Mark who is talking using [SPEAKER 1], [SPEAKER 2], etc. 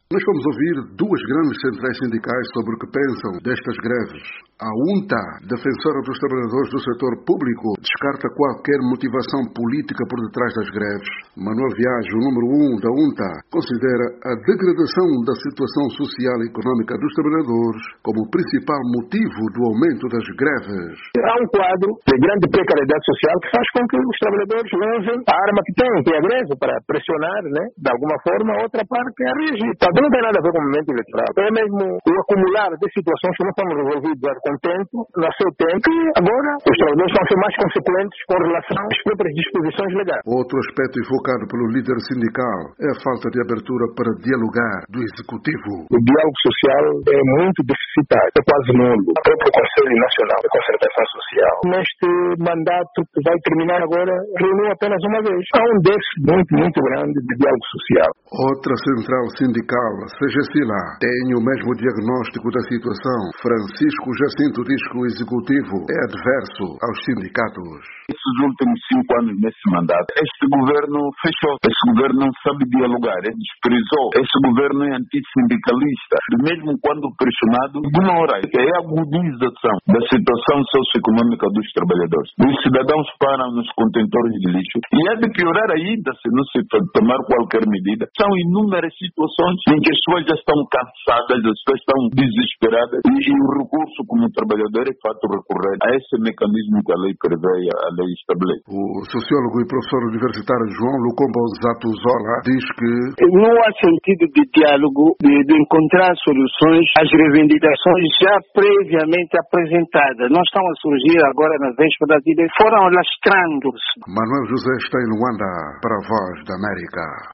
[SPEAKER 1] Nós vamos ouvir duas grandes centrais sindicais sobre o que pensam destas greves. A UNTA, defensora dos trabalhadores do setor público, descarta qualquer motivação política por detrás das greves. Manuel Viage, o número 1 da UNTA, considera a degradação da situação social e econômica dos trabalhadores como o principal motivo do aumento das greves.
[SPEAKER 2] Há um quadro de grande precariedade social que faz com que os trabalhadores usem a arma que têm, que é a greve, para pressionar, de alguma forma, a outra parte a reagir. Então, não tem nada a ver com o momento eleitoral. É mesmo o acumular de situações que não foram resolvidas com tempo, no seu tempo, e agora os trabalhadores vão ser mais consequentes com relação às próprias disposições legais.
[SPEAKER 1] Outro aspecto invocado pelo líder sindical é a falta de abertura para dialogar do Executivo.
[SPEAKER 2] O diálogo social é muito deficitário, é quase nulo. O próprio Conselho Nacional de Concertação Social, neste mandato que vai terminar agora, reuniu apenas uma vez. Há um déficit muito grande de diálogo social.
[SPEAKER 1] Outra central sindical, CGSILA, tem o mesmo diagnóstico da situação. Francisco Jacinto diz que o Executivo é adverso aos sindicatos.
[SPEAKER 3] Esses últimos 5 anos nesse mandato, este governo fechou. Este governo não sabe dialogar, ele desprezou. Este governo é antissindicalista. Mesmo quando pressionado, ignora. É a agudização da situação socioeconômica dos trabalhadores. Os cidadãos param nos contentores de lixo. E é de piorar ainda se não se tomar qualquer medida. São inúmeras situações em que as pessoas já estão cansadas, as pessoas estão desesperadas. E o recurso como trabalhador é fato recorrer a esse mecanismo que a lei prevê, a lei estabelece.
[SPEAKER 1] O sociólogo e professor universitário João Lucombo Zatuzola diz que
[SPEAKER 4] não há sentido de diálogo, de encontrar soluções às reivindicações já previamente apresentadas. Não estão a surgir agora nas vésperas e foram lastrando-se.
[SPEAKER 1] Manuel José está em Luanda para a Voz da América.